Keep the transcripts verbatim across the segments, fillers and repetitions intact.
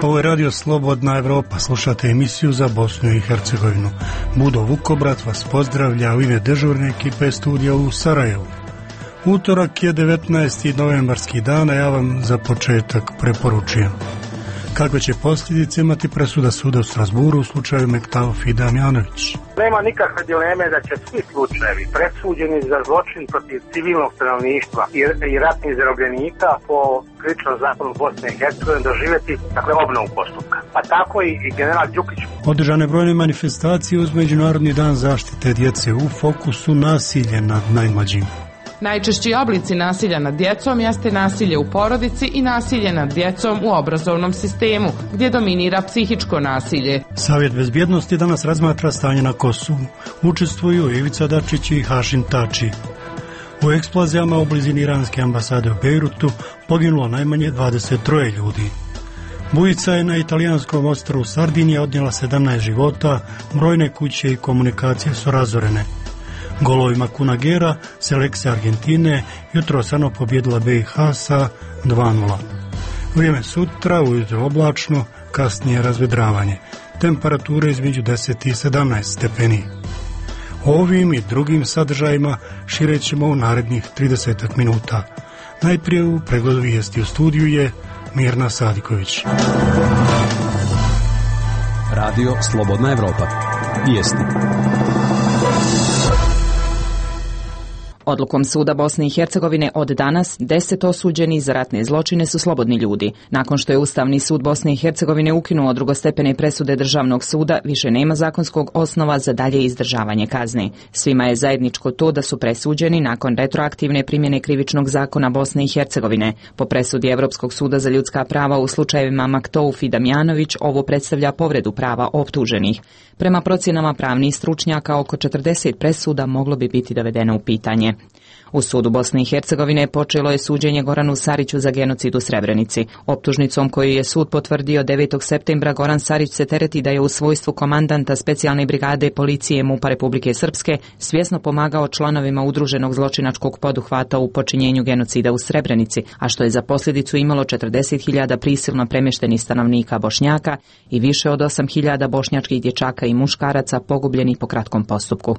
Ovo je Radio Slobodna Evropa, slušate emisiju za Bosnu i Hercegovinu. Budo Vukobrat vas pozdravlja u ime dežurne ekipe studija u Sarajevu. Utorak je devetnaesti novembarski dan, a ja vam za početak preporučujem. Kakve će posljedice imati presuda suda u Strasburu u slučaju Mektalf i Damjanović? Nema nikakve dileme da će svi slučajevi presuđeni za zločin protiv civilnog stanovništva i, i ratnih zarobljenika po krivičnom zakonu Bosne i Hercegovine doživjeti dakle, obnovu postupka. Pa tako i, i general Đukić. Održane brojne manifestacije uz Međunarodni dan zaštite djece, u fokusu nasilje nad najmlađim. Najčešći oblici nasilja nad djecom jeste nasilje u porodici i nasilje nad djecom u obrazovnom sistemu, gdje dominira psihičko nasilje. Savjet bezbjednosti danas razmatra stanje na Kosovu. Učestvuju Ivica Dačić i Hašim Tači. U eksplozijama u blizini iranske ambasade u Bejrutu poginulo najmanje dvadeset tri ljudi. Bujica je na italijanskom ostrvu Sardinija odnijela sedamnaest života, brojne kuće i komunikacije su razorene. Golovima Kunagera, selekcija Argentine, jutro Sano pobjedila B i H sa dva nula. Vrijeme sutra, ujutro oblačno, kasnije razvedravanje. Temperature između deset i sedamnaest stepeni. Ovim i drugim sadržajima širećemo u narednih trideset minuta. Najprije u pregledu vijesti u studiju je Mirna Sadiković. Radio Slobodna Evropa. Vijesti. Odlukom suda Bosne i Hercegovine od danas deset osuđenih za ratne zločine su slobodni ljudi. Nakon što je Ustavni sud Bosne i Hercegovine ukinuo drugostepene presude Državnog suda, više nema zakonskog osnova za dalje izdržavanje kazne. Svima je zajedničko to da su presuđeni nakon retroaktivne primjene krivičnog zakona Bosne i Hercegovine. Po presudi Evropskog suda za ljudska prava u slučajevima Mektalf i Damjanović ovo predstavlja povredu prava optuženih. Prema procjenama pravnih stručnjaka, oko četrdeset presuda moglo bi biti dovedeno u pitanje. U sudu Bosne i Hercegovine počelo je suđenje Goranu Sariću za genocid u Srebrenici. Optužnicom koju je sud potvrdio devetog septembra Goran Sarić se tereti da je u svojstvu komandanta specijalne brigade policije MUP-a Republike Srpske svjesno pomagao članovima udruženog zločinačkog poduhvata u počinjenju genocida u Srebrenici, a što je za posljedicu imalo četrdeset hiljada prisilno premještenih stanovnika Bošnjaka i više od osam hiljada bošnjačkih dječaka i muškaraca pogubljenih po kratkom postupku.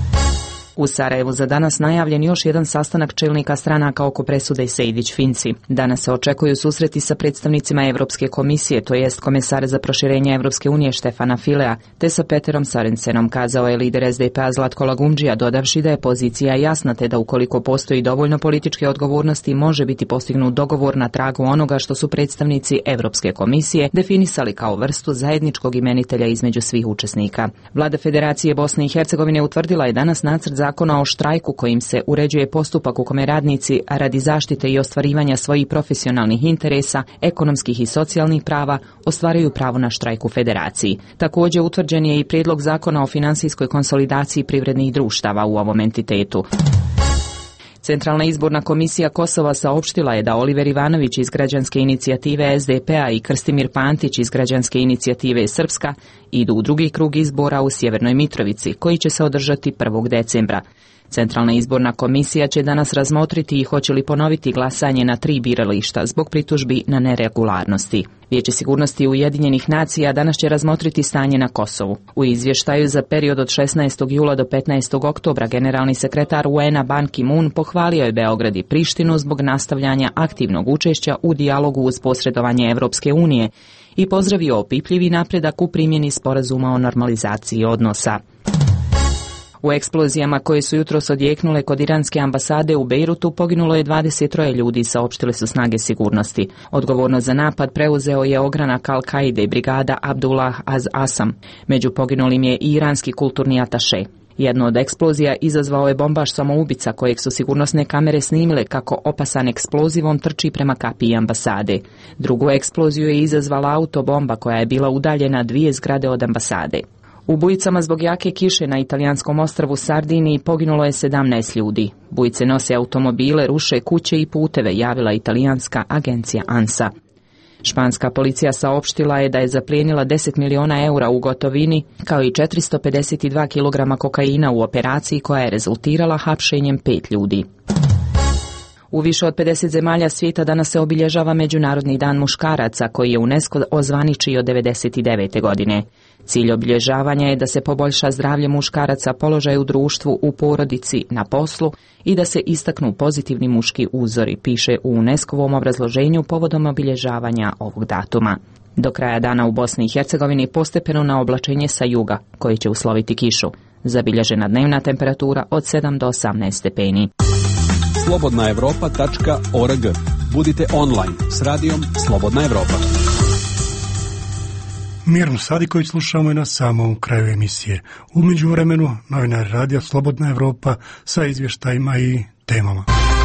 U Sarajevu za danas najavljen još jedan sastanak čelnika stranaka oko presude Sejdić-Finci. Danas se očekuju susreti sa predstavnicima Europske komisije, to jest komesar za proširenje Europske unije Štefana Filea, te sa Peterom Sorensenom, kazao je lider S D P-a Zlatko Lagumdžija, dodavši da je pozicija jasna te da ukoliko postoji dovoljno političke odgovornosti može biti postignut dogovor na tragu onoga što su predstavnici Europske komisije definisali kao vrstu zajedničkog imenitelja između svih učesnika. Vlada Federacije Bosne i Hercegovine utvrdila je danas nacrt zakona o štrajku kojim se uređuje postupak u kome radnici radi zaštite i ostvarivanja svojih profesionalnih interesa, ekonomskih i socijalnih prava ostvaruju pravo na štrajk u Federaciji. Također utvrđen je i prijedlog zakona o financijskoj konsolidaciji privrednih društava u ovom entitetu. Centralna izborna komisija Kosova saopštila je da Oliver Ivanović iz građanske inicijative S D P-a i Krstimir Pantić iz građanske inicijative Srpska idu u drugi krug izbora u Sjevernoj Mitrovici, koji će se održati prvog decembra. Centralna izborna komisija će danas razmotriti i hoće li ponoviti glasanje na tri birališta zbog pritužbi na neregularnosti. Vijeće sigurnosti Ujedinjenih nacija danas će razmotriti stanje na Kosovu. U izvještaju za period od šesnaestog jula do petnaestog oktobra generalni sekretar U N-a Ban Ki-moon pohvalio je Beograd i Prištinu zbog nastavljanja aktivnog učešća u dijalogu uz posredovanje Evropske unije i pozdravio opipljivi napredak u primjeni sporazuma o normalizaciji odnosa. U eksplozijama koje su jutros odjeknule kod iranske ambasade u Bejrutu poginulo je dvadeset tri ljudi, saopštile su snage sigurnosti. Odgovornost za napad preuzeo je ogranak Al-Kaide i brigada Abdullah Az-Asam. Među poginulim je i iranski kulturni ataše. Jednu od eksplozija izazvao je bombaš samoubica kojeg su sigurnosne kamere snimile kako opasan eksplozivom trči prema kapiji ambasade. Drugu eksploziju je izazvala autobomba koja je bila udaljena dvije zgrade od ambasade. U bujicama zbog jake kiše na italijanskom ostrvu Sardiniji poginulo je sedamnaest ljudi. Bujice nose automobile, ruše kuće i puteve, javila italijanska agencija ANSA. Španska policija saopštila je da je zaplijenila deset miliona eura u gotovini, kao i četiristo pedeset dva kilograma kokaina u operaciji koja je rezultirala hapšenjem pet ljudi. U više od pedeset zemalja svijeta danas se obilježava Međunarodni dan muškaraca, koji je UNESCO ozvaničio devedeset devete. godine. Cilj obilježavanja je da se poboljša zdravlje muškaraca, položaj u društvu, u porodici, na poslu i da se istaknu pozitivni muški uzori, piše u UNESCO-vom obrazloženju povodom obilježavanja ovog datuma. Do kraja dana u Bosni i Hercegovini postepeno na oblačenje sa juga, koji će usloviti kišu. Zabilježena dnevna temperatura od sedam do osamnaest stepeni. slobodna evropa tačka org. Budite online s radijom Slobodna Evropa. Mirnu Sadiković slušamo i na samom kraju emisije. U međuvremenu novinari radija Slobodna Evropa sa izvještajima i temama.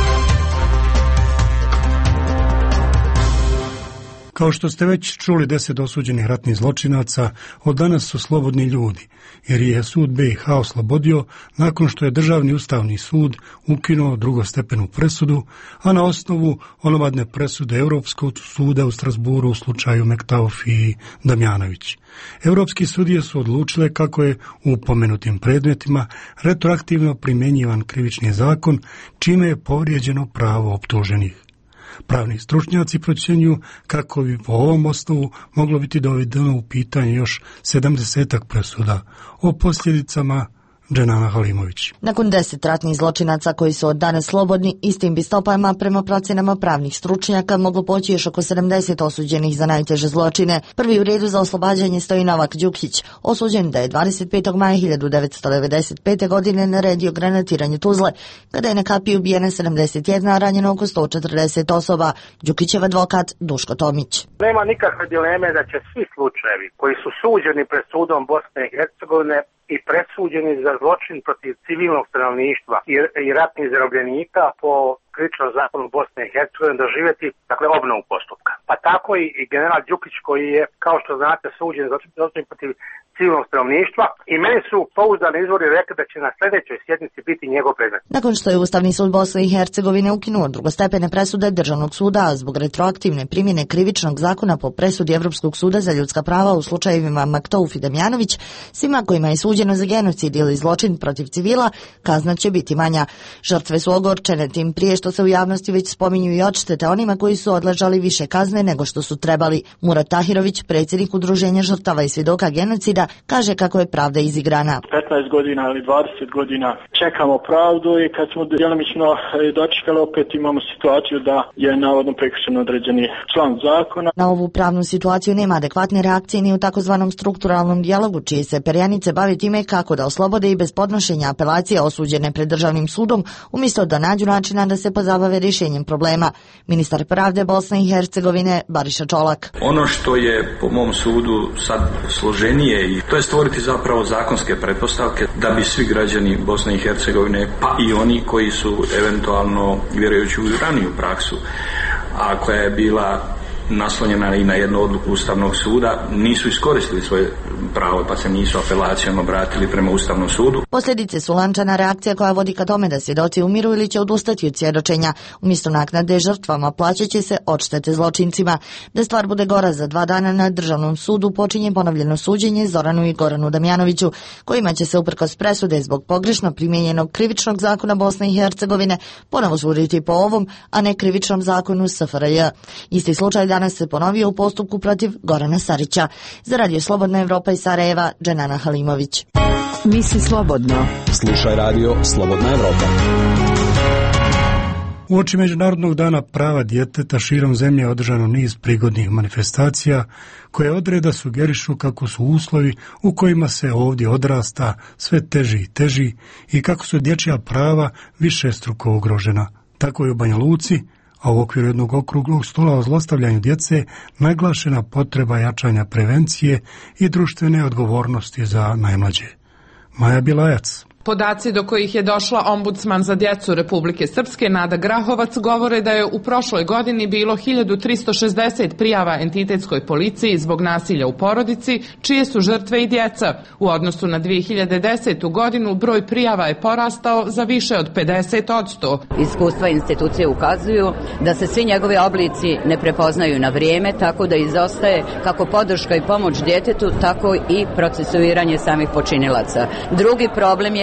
Kao što ste već čuli, deset osuđenih ratnih zločinaca od danas su slobodni ljudi, jer je sud B i H oslobodio nakon što je Državni ustavni sud ukinuo drugostepenu presudu, a na osnovu onomadne presude Europskog suda u Strasburu u slučaju Mektauf i Damjanović. Europski sudije su odlučile kako je u pomenutim predmetima retroaktivno primjenjivan krivični zakon, čime je povrijeđeno pravo optuženih. Pravni stručnjaci procjenjuju kako bi po ovom osnovu moglo biti dovedeno u pitanje još sedamdesetak presuda. O posljedicama Dženana Halimović. Nakon deset ratnih zločinaca koji su od danas slobodni, istim bi stopama prema procjenama pravnih stručnjaka moglo poći još oko sedamdeset osuđenih za najteže zločine. Prvi u redu za oslobađanje stoji Novak Đukić, osuđen da je dvadeset petog maja hiljadu devetsto devedeset pete. godine naredio granatiranje Tuzle, kada je na kapiji ubijena sedamdeset jedna, a ranjeno oko sto četrdeset osoba. Đukićev advokat Duško Tomić. Nema nikakve dileme da će svi slučajevi koji su suđeni pred sudom Bosne i Hercegovine i presuđeni za zločin protiv civilnog stanovništva i, i ratnih zarobljenika po krivičnom zakonu Bosne i Hercegovine doživjeti, dakle, obnovu postupka. Pa tako i, i general Đukić, koji je, kao što znate, suđen za zločin protiv civilnog stanovništva, i meni su pouzdani izvori rekli da će na sljedećoj sjednici biti njegov predmet. Nakon što je Ustavni sud Bosne i Hercegovine ukinuo drugostepene presude Državnog suda, a zbog retroaktivne primjene krivičnog zakona po presudi Evropskog suda za ljudska prava u slučajevima Mektauf i Damjanović, svima kojima je suđeno za genocid ili zločin protiv civila, kazna će biti manja. Žrtve su ogorčene tim prije što se u javnosti već spominju i odštete onima koji su odležali više kazne nego što su trebali. Murat Tahirović, predsjednik Udruženja žrtava i svjedoka genocida, kaže kako je pravda izigrana. petnaest godina ili dvadeset godina čekamo pravdu i kad smo djelomično dočekali, opet imamo situaciju da je navodno prekršen određeni član zakona. Na ovu pravnu situaciju nema adekvatne reakcije ni u takozvanom strukturalnom dijalogu, čije se perjanice bavi time kako da oslobode i bez podnošenja apelacije osuđene pred Državnim sudom, umjesto da nađu načina da se pozabave rješenjem problema. Ministar pravde Bosne i Hercegovine Bariša Čolak. Ono što je po mom sudu sad složenije, i to je stvoriti zapravo zakonske pretpostavke da bi svi građani Bosne i Hercegovine, pa i oni koji su eventualno, vjerujući u raniju praksu, a koja je bila naslonjena i na jednu odluku Ustavnog suda, nisu iskoristili svoje pravo pa se nisu apelacijom obratili prema Ustavnom sudu. Posljedice su lančana reakcija koja vodi ka tome da svjedoci umiru ili će odustati od svjedočenja. Umjesto naknade žrtvama plaćat će se odštete zločincima. Da stvar bude gora, za dva dana na Državnom sudu počinje ponovljeno suđenje Zoranu i Goranu Damjanoviću, kojima će se uprkos presude zbog pogrešno primijenjenog krivičnog zakona Bosne i Hercegovine ponovo suditi po ovom, a ne krivičnom zakonu S F R J. Isti slučaj danas se ponovio u postupku protiv Gorana Sarića. Za Radio Slobodna Evropa iz Sarajeva, Dženana Halimović. Misli slobodno. Slušaj radio Slobodna Evropa. Uoči Međunarodnog dana prava djeteta širom zemlje je održano niz prigodnih manifestacija koje odreda sugerišu kako su uslovi u kojima se ovdje odrasta sve teži i teži i kako su dječja prava višestruko ugrožena. Tako je u Banja Luci, a u okviru jednog okruglog stola o zlostavljanju djece naglašena potreba jačanja prevencije i društvene odgovornosti za najmlađe. Maja Bilajac. Podaci do kojih je došla ombudsman za djecu Republike Srpske Nada Grahovac govore da je u prošloj godini bilo hiljadu tristo šezdeset prijava entitetskoj policiji zbog nasilja u porodici, čije su žrtve i djeca. U odnosu na dvije hiljade desetu. godinu broj prijava je porastao za više od pedeset posto. Iskustva institucije ukazuju da se svi njegovi oblici ne prepoznaju na vrijeme, tako da izostaje kako podrška i pomoć djetetu, tako i procesuiranje samih počinilaca. Drugi problem je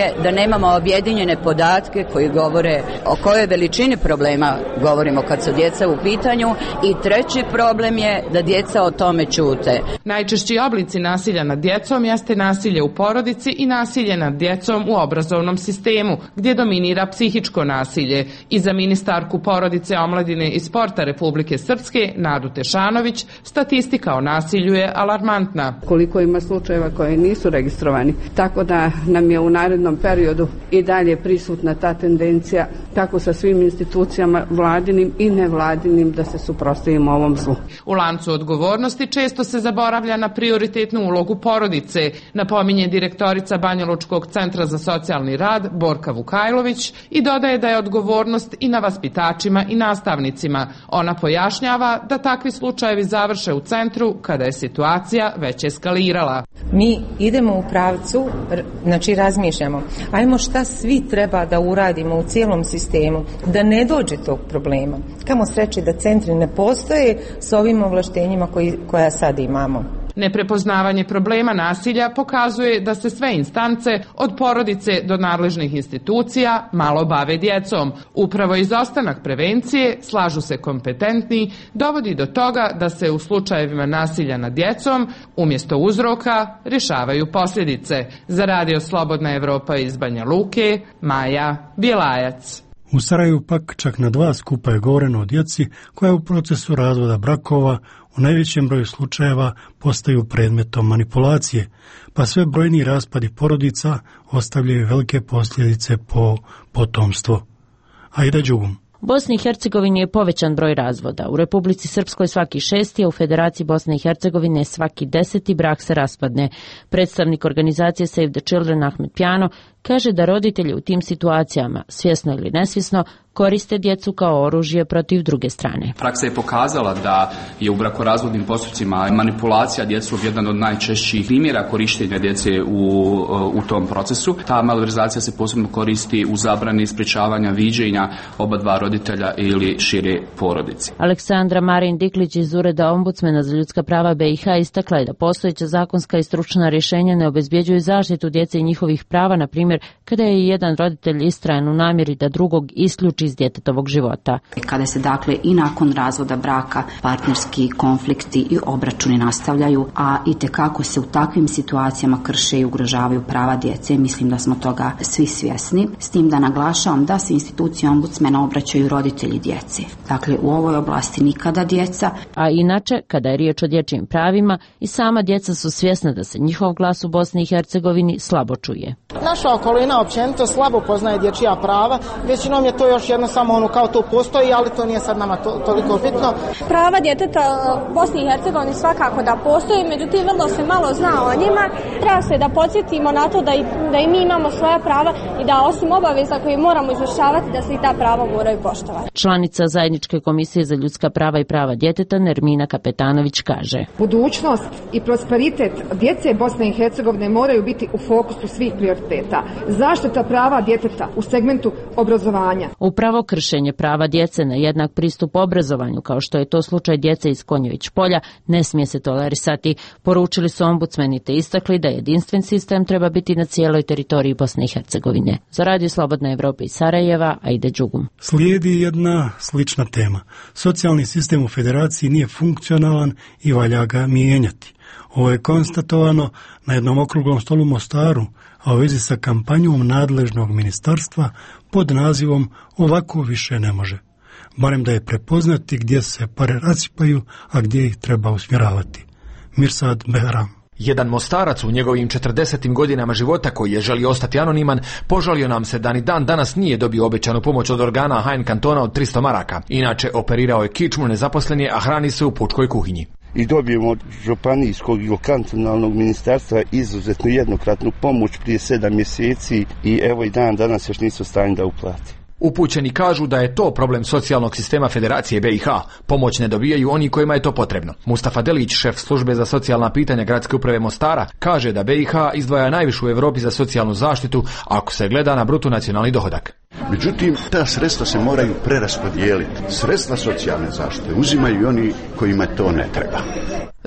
je da nemamo objedinjene podatke koji govore o kojoj veličini problema govorimo kad su djeca u pitanju i treći problem je da djeca o tome ćute. Najčešći oblici nasilja nad djecom jeste nasilje u porodici i nasilje nad djecom u obrazovnom sistemu, gdje dominira psihičko nasilje. I za ministarku porodice, omladine i sporta Republike Srpske, Nadu Tešanović, statistika o nasilju je alarmantna. Koliko ima slučajeva koji nisu registrovani, tako da nam je u narednom periodu i dalje prisutna ta tendencija kako sa svim institucijama vladinim i nevladinim da se suprotstavimo ovom zlu. U lancu odgovornosti često se zaboravlja na prioritetnu ulogu porodice, napominje direktorica Banjalučkog centra za socijalni rad Borka Vukajlović i dodaje da je odgovornost i na vaspitačima i nastavnicima. Ona pojašnjava da takvi slučajevi završe u centru kada je situacija već eskalirala. Mi idemo u pravcu, znači razmišljamo, ajmo šta svi treba da uradimo u cijelom sistemu, da ne dođe tog problema. Kamo sreće da centri ne postoje s ovim ovlaštenjima koji, koja sad imamo. Neprepoznavanje problema nasilja pokazuje da se sve instance, od porodice do nadležnih institucija, malo bave djecom. Upravo izostanak prevencije, slažu se kompetentni, dovodi do toga da se u slučajevima nasilja nad djecom, umjesto uzroka, rješavaju posljedice. Za Radio Slobodna Evropa iz Banja Luke, Maja Bjelajac. U Sarajevu pak čak na dva skupa je govoreno o djeci koja u procesu razvoda brakova u najvećem broju slučajeva postaju predmetom manipulacije, pa sve brojni raspadi porodica ostavljaju velike posljedice po potomstvo. Ajde Đugum. U Bosni i Hercegovini je povećan broj razvoda. U Republici Srpskoj svaki šesti, a u Federaciji Bosne i Hercegovine svaki deseti brak se raspadne. Predstavnik organizacije Save the Children Ahmed Pjano kaže da roditelji u tim situacijama, svjesno ili nesvjesno, koriste djecu kao oružje protiv druge strane. Praksa je pokazala da je u brakorazvodnim postupcima manipulacija djecom jedan od najčešćih primjera korištenja djece u, u tom procesu. Ta malverzacija se posebno koristi u zabrani sprječavanja viđenja oba dva roditelja ili šire porodice. Aleksandra Marin Diklić iz Ureda ombudsmena za ljudska prava B i H istakla je da postojeća zakonska i stručna rješenja ne obezbjeđuju zaštitu djece i njihovih prava, na primjer kada je jedan roditelj istrajan u namjeri da drugog isključi iz djetetovog života. Kada se dakle i nakon razvoda braka partnerski konflikti i obračuni nastavljaju, a itekako se u takvim situacijama krše i ugrožavaju prava djece, mislim da smo toga svi svjesni, s tim da naglašavam da se institucije ombudsmena obraćaju roditelji djece. Dakle, u ovoj oblasti nikada djeca. A inače, kada je riječ o dječjim pravima, i sama djeca su svjesna da se njihov glas u Bosni i Hercegovini slabo čuje. Naša okolina općenito slabo poznaje dječja prava, većinom je to još jedno samo ono kao to postoji, ali to nije sad nama to, toliko bitno. Prava djeteta u Bosni i Hercegovini svakako da postoji, međutim vrlo se malo zna o njima. Treba se da podsjetimo na to da i, da i mi imamo svoja prava i da osim obaveza koje moramo izvršavati, da se i ta prava moraju poštovati. Članica Zajedničke komisije za ljudska prava i prava djeteta Nermina Kapetanović kaže: budućnost i prosperitet djece Bosne i Hercegovine moraju biti u fokusu svih prioriteta. Zaštita prava djeteta u segmentu obrazovanja. Upravo kršenje prava djece na jednak pristup obrazovanju, kao što je to slučaj djece iz Konjević polja, ne smije se tolerisati. Poručili su ombudsmeni te istakli da jedinstven sistem treba biti na cijeloj teritoriji Bosne i Hercegovine. Za Radio Slobodna Evropa iz Sarajeva, Ajde Đugum. Slijedi jedna slična tema. Socijalni sistem u Federaciji nije funkcionalan i valja ga mijenjati. Ovo je konstatovano na jednom okruglom stolu u Mostaru, a u vezi sa kampanjom nadležnog ministarstva pod nazivom Ovako više ne može. Barem da je prepoznati gdje se pare rasipaju, a gdje ih treba usmjeravati. Mirsad Behram. Jedan Mostarac u njegovim četrdesetim godinama života, koji je želio ostati anoniman, požalio nam se da ni dan danas nije dobio obećanu pomoć od organa Hain kantona od tristo maraka. Inače, operirao je kičmu, nezaposlen je, a hrani se u pučkoj kuhinji. I dobijemo od županijskog i kantonalnog ministarstva izuzetnu jednokratnu pomoć prije sedam mjeseci i evo i dan danas još nisu u stanju da uplati. Upućeni kažu da je to problem socijalnog sistema Federacije B i H. Pomoć ne dobijaju oni kojima je to potrebno. Mustafa Delić, šef službe za socijalna pitanja Gradske uprave Mostara, kaže da B i H izdvaja najviše u Europi za socijalnu zaštitu ako se gleda na bruto nacionalni dohodak. Međutim, ta sredstva se moraju preraspodijeliti. Sredstva socijalne zaštite uzimaju i oni kojima to ne treba.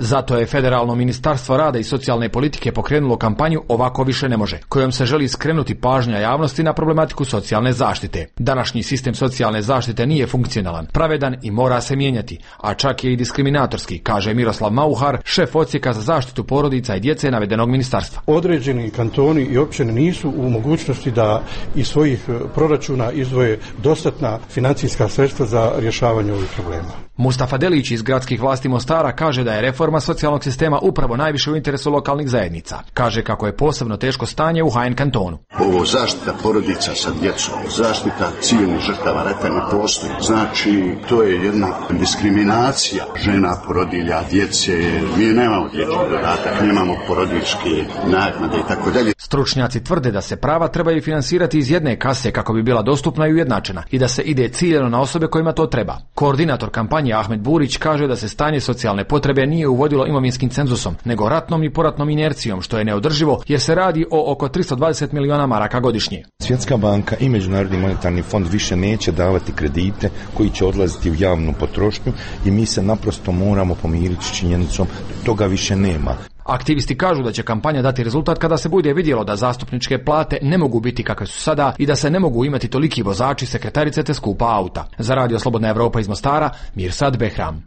Zato je Federalno ministarstvo rada i socijalne politike pokrenulo kampanju Ovako više ne može, kojom se želi skrenuti pažnja javnosti na problematiku socijalne zaštite. Današnji sistem socijalne zaštite nije funkcionalan, pravedan i mora se mijenjati, a čak je i diskriminatorski, kaže Miroslav Mauhar, šef odsjeka za zaštitu porodica i djece navedenog ministarstva. Određeni kantoni i općine nisu u mogućnosti da iz svojih proračuna izdvoje dostatna financijska sredstva za rješavanje ovih problema. Mustafa Delić iz gradskih vlasti Mostara kaže da je reforma socijalnog sistema upravo najviše u interesu lokalnih zajednica. Kaže kako je posebno teško stanje u H N kantonu. Ovo zaštita porodica sa djecom, zaštita civilnih žrtava rata ne postoji. Znači, to je jedna diskriminacija žena, porodilja, djece. Mi nemamo dječji dodatak, nemamo porodiljske naknade i tako dalje. Stručnjaci tvrde da se prava trebaju finansirati iz jedne kase kako bi bila dostupna i ujednačena i da se ide ciljano na osobe kojima to treba. Koordinator kampanje Ahmed Burić kaže da se stanje socijalne potrebe nije uvodilo imovinskim cenzusom, nego ratnom i poratnom inercijom, što je neodrživo jer se radi o oko tristo dvadeset miliona maraka godišnje. Svjetska banka i Međunarodni monetarni fond više neće davati kredite koji će odlaziti u javnu potrošnju i mi se naprosto moramo pomiriti s činjenicom da toga više nema. Aktivisti kažu da će kampanja dati rezultat kada se bude vidjelo da zastupničke plate ne mogu biti kakve su sada i da se ne mogu imati toliki vozači, sekretarice te skupa auta. Za Radio Slobodna Evropa iz Mostara, Mirsad Behram.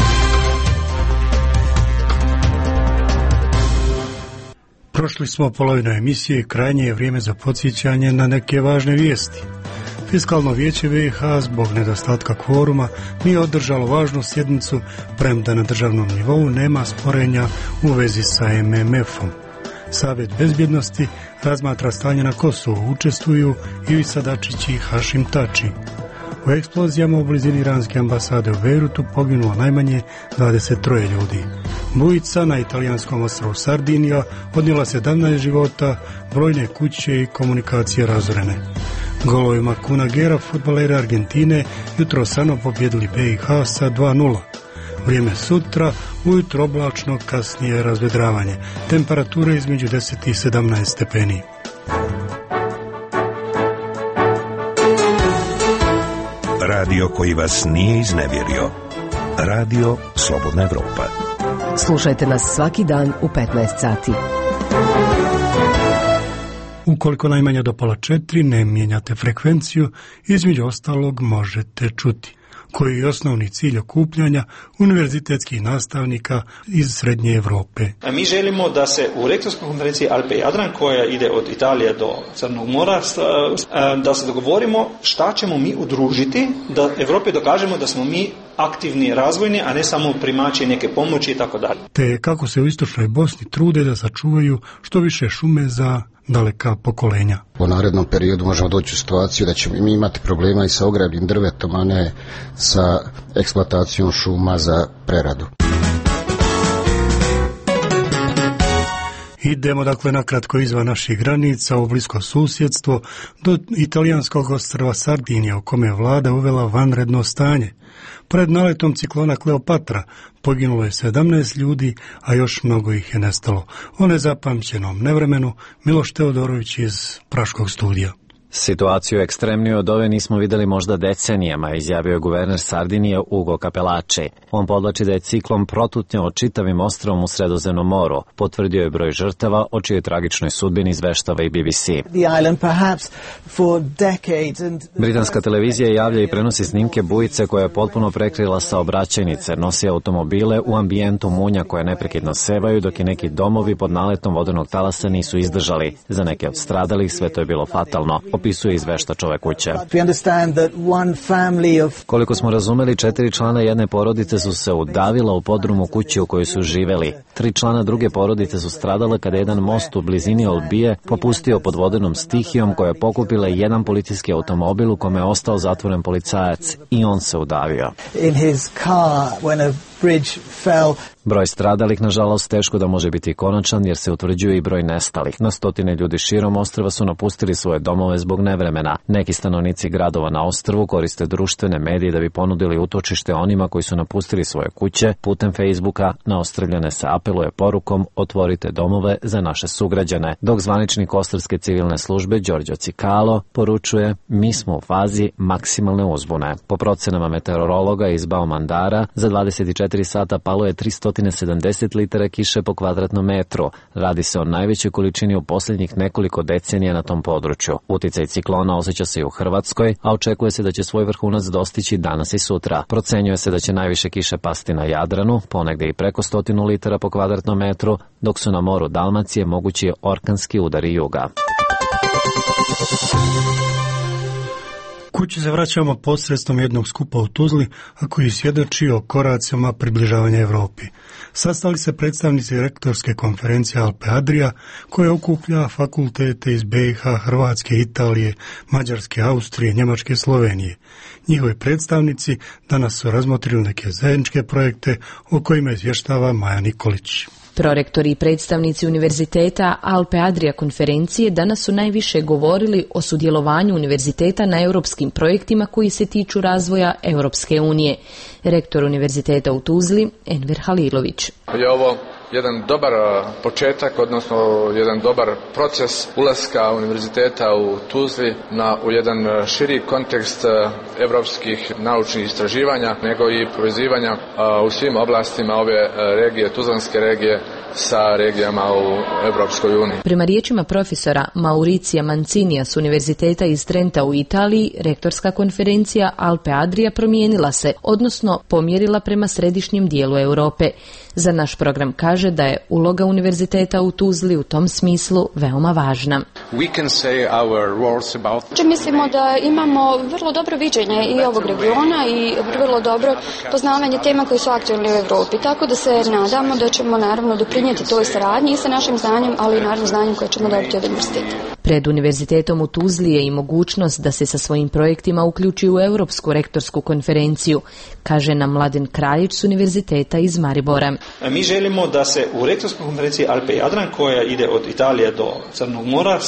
Prošli smo polovinu emisije i krajnje je vrijeme za podsjećanje na neke važne vijesti. Fiskalno vijeće B i H zbog nedostatka kvoruma nije održalo važnu sjednicu, premda na državnom nivou nema sporenja u vezi sa M M F-om. Savjet bezbjednosti razmatra stanje na Kosovu, učestvuju Ivica Dačić i Hašim Tači. U eksplozijama u blizini iranske ambasade u Bejrutu poginulo najmanje dvadeset troje ljudi. Bujica na italijanskom ostrvu Sardinija odnijela sedamnaest života, brojne kuće i komunikacije razorene. Golovima Kuna Gera fudbaleri Argentine jutro sano pobjedili B i H sa dva nula. Vrijeme sutra, ujutro oblačno, kasnije razvedravanje. Temperature između deset i sedamnaest stepeni. Radio koji vas nije iznevjerio. Radio Slobodna Evropa. Slušajte nas svaki dan u petnaest sati. Ukoliko najmanje do pola četiri ne mijenjate frekvenciju, između ostalog možete čuti koji je osnovni cilj okupljanja univerzitetskih nastavnika iz Srednje Evrope. Mi želimo da se u rektorskoj konferenciji Alpe Jadran, koja ide od Italije do Crnog mora, da se dogovorimo šta ćemo mi udružiti, da Evropi dokažemo da smo mi aktivni, razvojni, a ne samo primači neke pomoći i tako dalje. Te kako se u istočnoj Bosni trude da sačuvaju što više šume za daleka pokolenja. U narednom periodu možemo doći u situaciju da ćemo mi imati problema i sa ogrevnim drvetom, a ne sa eksploatacijom šuma za preradu. Idemo dakle nakratko izvan naših granica u blisko susjedstvo do italijanskog ostrva Sardinija, u kome je vlada uvela vanredno stanje. Pred naletom ciklona Kleopatra poginulo je sedamnaest ljudi, a još mnogo ih je nestalo. O nezapamćenom nevremenu Miloš Teodorović iz Praškog studija. Situaciju ekstremniju od ove nismo vidjeli možda decenijama, izjavio je guverner Sardinije Ugo Capelace. On podlači da je ciklon protutnjao čitavim ostrovom u Sredozemnom moru. Potvrdio je broj žrtava, o čijoj tragičnoj sudbini izveštava i B B C. Britanska televizija javlja i prenosi snimke bujice koja je potpuno prekrila saobraćajnice, nosi automobile u ambijentu munja koje neprekidno sevaju, dok i neki domovi pod naletom vodenog talasa nisu izdržali. Za neke od stradalih sve to je bilo fatalno, opisuje izveštač ove kuće. Koliko smo razumeli, četiri člana jedne porodice su se udavila u podrumu kuće u kojoj su živeli. Tri člana druge porodice su stradale kada jedan most u blizini Olbije popustio pod vodenom stihijom koja je pokupila jedan policijski automobil u kome je ostao zatvoren policajac i on se udavio. Broj stradalih, nažalost, teško da može biti konačan jer se utvrđuje i broj nestalih. Na stotine ljudi širom ostrva su napustili svoje domove zbog nevremena. Neki stanovnici gradova na ostrvu koriste društvene medije da bi ponudili utočište onima koji su napustili svoje kuće. Putem Facebooka na Ostrvljane se apeluje porukom otvorite domove za naše sugrađane. Dok zvaničnik Ostrvske civilne službe Đorđo Cikalo poručuje mi smo u fazi maksimalne uzbune. Po procenama meteorologa iz Baumandara za dvadeset četiri četiri sata palo je tristo sedamdeset litara kiše po kvadratnom metru. Radi se o najvećoj količini u posljednjih nekoliko decenija na tom području. Uticaj ciklona osjeća se i u Hrvatskoj, a očekuje se da će svoj vrhunac dostići danas i sutra. Procenjuje se da će najviše kiše pasti na Jadranu, ponegde i preko stotinu litara po kvadratnom metru, dok su na moru Dalmacije mogući orkanski udari juga. Kući se vraćamo posredstvom jednog skupa u Tuzli, a koji svjedoči o koracima približavanja Evropi. Sastali se predstavnici rektorske konferencije Alpe Adria, koja okuplja fakultete iz B i H, Hrvatske, Italije, Mađarske, Austrije, Njemačke, Slovenije. Njihovi predstavnici danas su razmotrili neke zajedničke projekte o kojima izvještava Maja Nikolić. Prorektori i predstavnici univerziteta Alpe Adria konferencije danas su najviše govorili o sudjelovanju univerziteta na europskim projektima koji se tiču razvoja Europske unije. Rektor univerziteta u Tuzli, Enver Halilović. Je ovo jedan dobar početak, odnosno jedan dobar proces ulaska univerziteta u Tuzli na, u jedan širi kontekst evropskih naučnih istraživanja, nego i povezivanja u svim oblastima ove regije, Tuzlanske regije, sa regijama u Evropskoj uniji. Prema riječima profesora Mauricija Mancinija s univerziteta iz Trenta u Italiji, rektorska konferencija Alpe Adria promijenila se, odnosno pomjerila prema središnjem dijelu Europe. Za naš program kaže da je uloga univerziteta u Tuzli u tom smislu veoma važna. Mislimo da imamo vrlo dobro viđenje i ovog regiona i vrlo dobro poznavanje tema koje su aktualne u Europi, tako da se nadamo da ćemo naravno doprinijeti toj saradnji i sa našim znanjem, ali i naravno znanjem koje ćemo dobiti od univerziteta. Pred univerzitetom u Tuzli je i mogućnost da se sa svojim projektima uključi u Europsku rektorsku konferenciju, kaže nam Mladen Kraljić s univerziteta iz Maribora. Mi želimo da se u rektorskoj konferenciji Alpe i Jadran, koja ide od Italije do Crnog mora,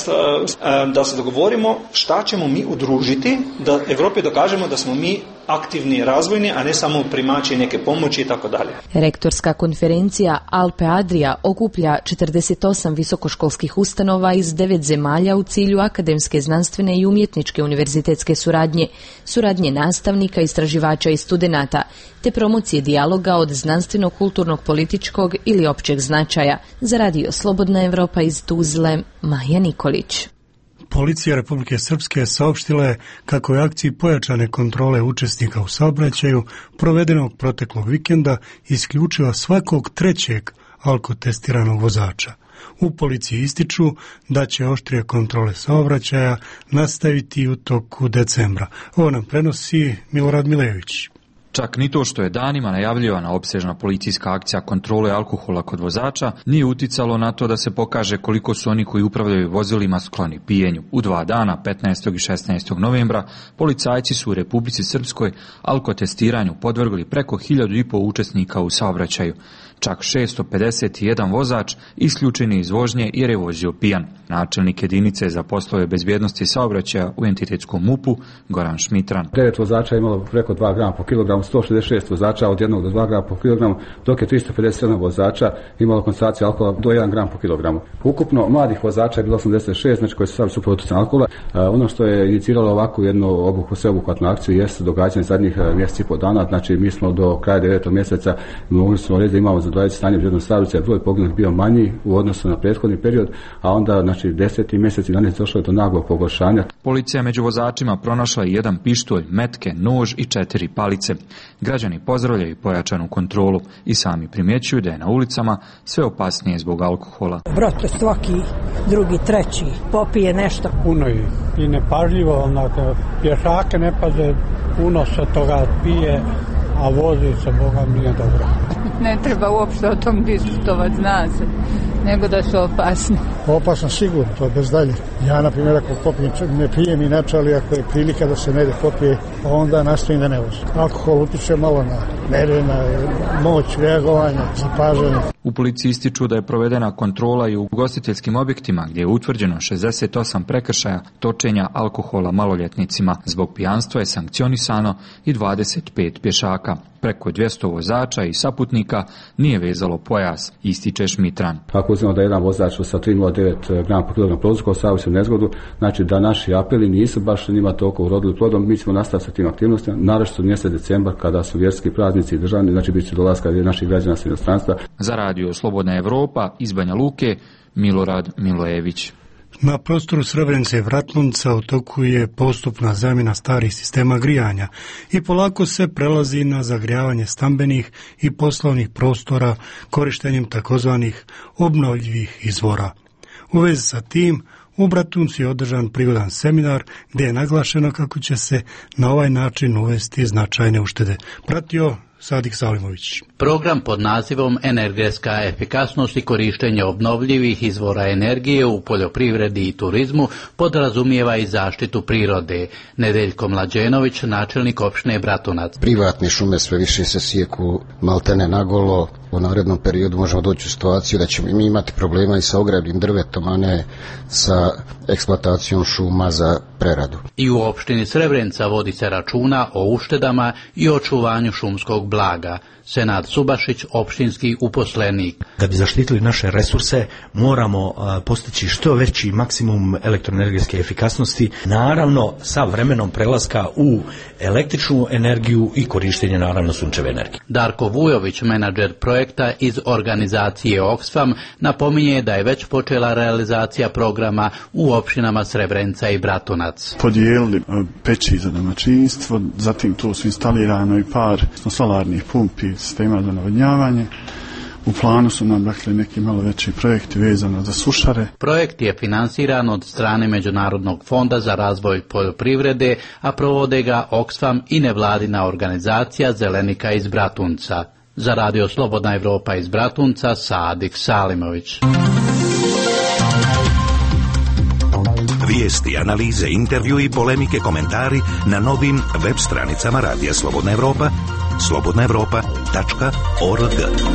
da se dogovorimo šta ćemo mi udružiti, da Evropi dokažemo da smo mi aktivni razvojni, a ne samo primači neke pomoći i tako dalje. Rektorska konferencija Alpe Adria okuplja četrdeset osam visokoškolskih ustanova iz devet zemalja u cilju akademske, znanstvene i umjetničke univerzitetske suradnje, suradnje nastavnika, istraživača i studenata, te promocije dijaloga od znanstvenog, kulturnog, političkog ili općeg značaja. Za radio Slobodna Evropa iz Tuzle, Maja Nikolić. Policija Republike Srpske saopštila je kako je akciji pojačane kontrole učesnika u saobraćaju provedenog proteklog vikenda isključila svakog trećeg alkotestiranog vozača. U policiji ističu da će oštrije kontrole saobraćaja nastaviti u toku decembra. Ovo nam prenosi Milorad Milević. Čak ni to što je danima najavljivana opsežna policijska akcija kontrole alkohola kod vozača nije uticalo na to da se pokaže koliko su oni koji upravljaju vozilima skloni pijenju. U dva dana, petnaestog i šesnaestog novembra, policajci su u Republici Srpskoj alkotestiranju podvrgli preko hiljadu i pol učesnika u saobraćaju. Čak šesto pedeset jedan vozač isključen je iz vožnje jer je vozio pijan. Načelnik jedinice za poslove bezbjednosti saobraćaja u entitetskom M U P-u Goran Šmitran. devet vozača je imalo preko dva grama po kilogramu, sto šezdeset šest vozača od jednog do dva grama po kilogramu, dok je tristo pedeset sedam vozača imalo koncentraciju alkohola do jedan gram po kilogramu. Ukupno mladih vozača je bilo osamdeset šest, znači koji su stavili super utjecajem alkohola. Ono što je iniciralo ovakvu jednu obuhvu, sveobuhvatnu akciju jeste događanje zadnjih mjeseci i po dana. Znači mi smo do kraja devetog mjeseca mogli smo reći da imamo za dvadeset stanje vrijednog saobraćaja, broj poginulih bio manji u odnosu na prethodni period, a onda znači deseti mjesec i danas došlo je do naglog pogoršanja. Policija među vozačima pronašla je jedan pištolj, metke, nož i četiri palice. Građani pozdravljaju pojačanu kontrolu i sami primjećuju da je na ulicama sve opasnije zbog alkohola. Brate, svaki drugi, treći popije nešto. Puno je i nepažljivo, onako, pješake ne paze, puno se toga pije, a vozi se, Boga mi je dobro. Ne treba uopšte o tom diskutovati, zna se, nego da su opasni. Opasno sigurno, to je bez dalje. Ja, na primjer, ako popijem, ne pijem inače, ali ako je prilika da se negdje popije, onda nastavim da ne vozi. Alkohol utiče malo na nerve, na moć reagovanja, zapažanje. U policiji ističu da je provedena kontrola i u ugostiteljskim objektima gdje je utvrđeno šezdeset osam prekršaja točenja alkohola maloljetnicima. Zbog pijanstva je sankcionisano i dvadeset pet pješaka. Preko dvjesto vozača i saputnika nije vezalo pojas, ističe Šmitran. Ako uzmemo da jedan vozač sa tri nula devet grama po kilogram prouzrokovao saobraćajnu nezgodu, znači da naši apeli nisu baš njima toliko urodili plodom. Mi ćemo nastaviti sa tim aktivnostima, naročito mjesec decembar kada su vjerski praznici i državni, znači bit će dolaska naših građana sa inostranstva. Za radio Slobodna Evropa iz Banja Luke, Milorad Milojević. Na prostoru Srebrenice i Vratlunca u toku je postupna zamjena starih sistema grijanja i polako se prelazi na zagrijavanje stambenih i poslovnih prostora korištenjem takozvanih obnovljivih izvora. U vezi sa tim, u Bratuncu je održan prigodan seminar gdje je naglašeno kako će se na ovaj način uvesti značajne uštede. Pratio Sadik Salimović. Program pod nazivom Energetska efikasnost i korištenje obnovljivih izvora energije u poljoprivredi i turizmu podrazumijeva i zaštitu prirode. Nedeljko Mlađenović, načelnik opštine Bratunac. Privatne šume sve više se sijeku maltene nagolo. U narednom periodu možemo doći u situaciju da ćemo mi imati problema i sa ogrevnim drvetom, a ne sa eksploatacijom šuma za preradu. I u opštini Srebrenica vodi se računa o uštedama i očuvanju šumskog blaga. Senad Subašić, opštinski uposlenik. Da bi zaštitili naše resurse, moramo postići što veći maksimum elektroenergetske efikasnosti, naravno sa vremenom prelaska u električnu energiju i korištenje naravno sunčeve energije. Darko Vujović, menadžer projekta iz organizacije Oxfam, napominje da je već počela realizacija programa u opštinama Srebrenica i Bratunac. Podijelili peći za domaćinstvo, zatim tu su instalirano i par solarnih pumpi, sistema za navodnjavanje. U planu su nam dakle neki malo veći projekti vezano za sušare. Projekt je finansiran od strane Međunarodnog fonda za razvoj poljoprivrede, a provode ga Oxfam i nevladina organizacija Zelenika iz Bratunca. Za radio Slobodna Evropa iz Bratunca, Sadik Salimović. Vijesti, analize, intervju i polemike, komentari na novim web stranicama Radija Slobodna Evropa, slobodna evropa tačka org.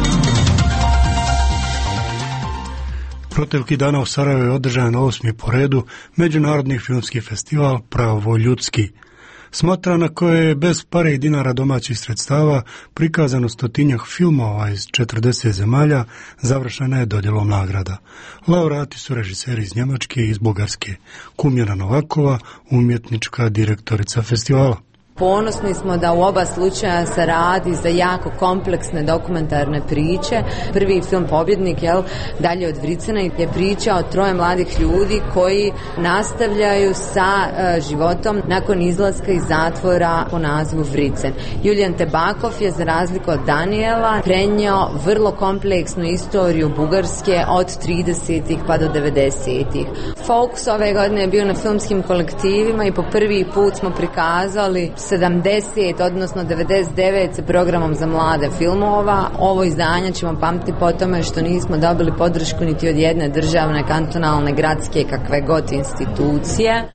Proteklih dana u Sarajevu je održan osmi po redu Međunarodni filmski festival Pravo ljudski. Smatra na koje je bez pare i dinara domaćih sredstava prikazano stotinjak filmova iz četrdeset zemalja, završena je dodjelom nagrada. Laureati su režiseri iz Njemačke i iz Bugarske. Kumjana Novakova, umjetnička direktorica festivala. Ponosni smo da u oba slučaja se radi za jako kompleksne dokumentarne priče. Prvi film Pobjednik, jel, Dalje od Vricena, je priča o troje mladih ljudi koji nastavljaju sa uh, životom nakon izlaska iz zatvora po nazivu Vricen. Julijan Tebakov je, za razliku od Daniela, prenio vrlo kompleksnu istoriju Bugarske od tridesetih pa do devedesetih. Fokus ove godine je bio na filmskim kolektivima i po prvi put smo prikazali sedamdeset, odnosno devedeset devet sa programom za mlade filmova. Ovo izdanje ćemo pamtiti po tome što nismo dobili podršku niti od jedne državne, kantonalne, gradske, kakve god institucije.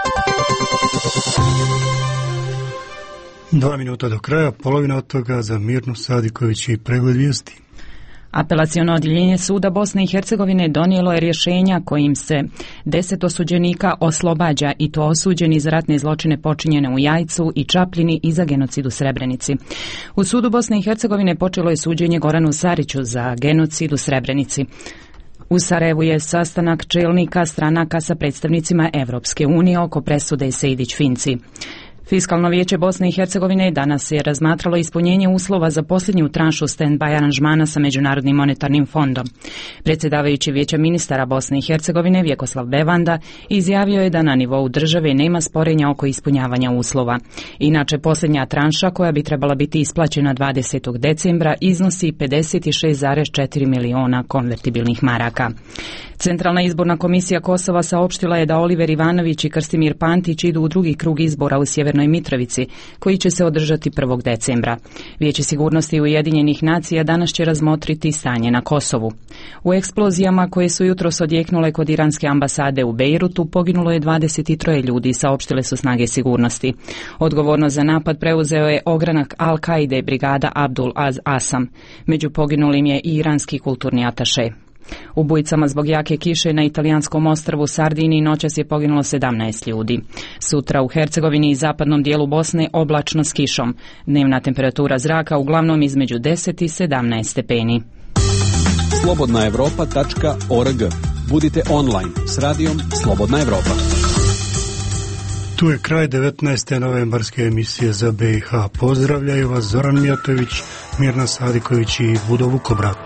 Dva minuta do kraja, polovina od toga za Mirnu Sadiković i pregled vijesti. Apelaciono odjeljenje suda Bosne i Hercegovine donijelo je rješenja kojim se deset osuđenika oslobađa, i to osuđeni za ratne zločine počinjene u Jajcu i Čapljini i za genocid u Srebrenici. U sudu Bosne i Hercegovine počelo je suđenje Goranu Sariću za genocid u Srebrenici. U Sarajevu je sastanak čelnika stranaka sa predstavnicima Evropske unije oko presude Sejdić-Finci. Fiskalno vijeće Bosne i Hercegovine danas je razmatralo ispunjenje uslova za posljednju tranšu stand-by aranžmana sa Međunarodnim monetarnim fondom. Predsjedavajući vijeća ministara Bosne i Hercegovine Vjekoslav Bevanda izjavio je da na nivou države nema sporenja oko ispunjavanja uslova. Inače, posljednja tranša, koja bi trebala biti isplaćena dvadesetog decembra, iznosi pedeset šest zarez četiri miliona konvertibilnih maraka. Centralna izborna komisija Kosova saopštila je da Oliver Ivanović i Krstimir Pantić idu u drugi krug izbora u Sjevernoj Mitrovici, koji će se održati prvog decembra. Vijeće sigurnosti Ujedinjenih nacija danas će razmotriti stanje na Kosovu. U eksplozijama koje su jutros odjeknule kod iranske ambasade u Bejrutu poginulo je dvadeset tri ljudi, saopštile su snage sigurnosti. Odgovornost za napad preuzeo je ogranak Al-Kaide brigada Abdul Az Asam. Među poginulim je i iranski kulturni ataše. U bujicama zbog jake kiše na italijanskom ostrvu Sardini noćas je poginulo sedamnaest ljudi. Sutra u Hercegovini i zapadnom dijelu Bosne oblačno s kišom. Dnevna temperatura zraka uglavnom između deset i sedamnaest stepeni. slobodna evropa tačka org. Budite online s radijom Slobodna Evropa. Tu je kraj devetnaeste novembarske emisije za B i H. Pozdravljaju vas Zoran Mijatović, Mirna Sadiković i Budo Vukobrak.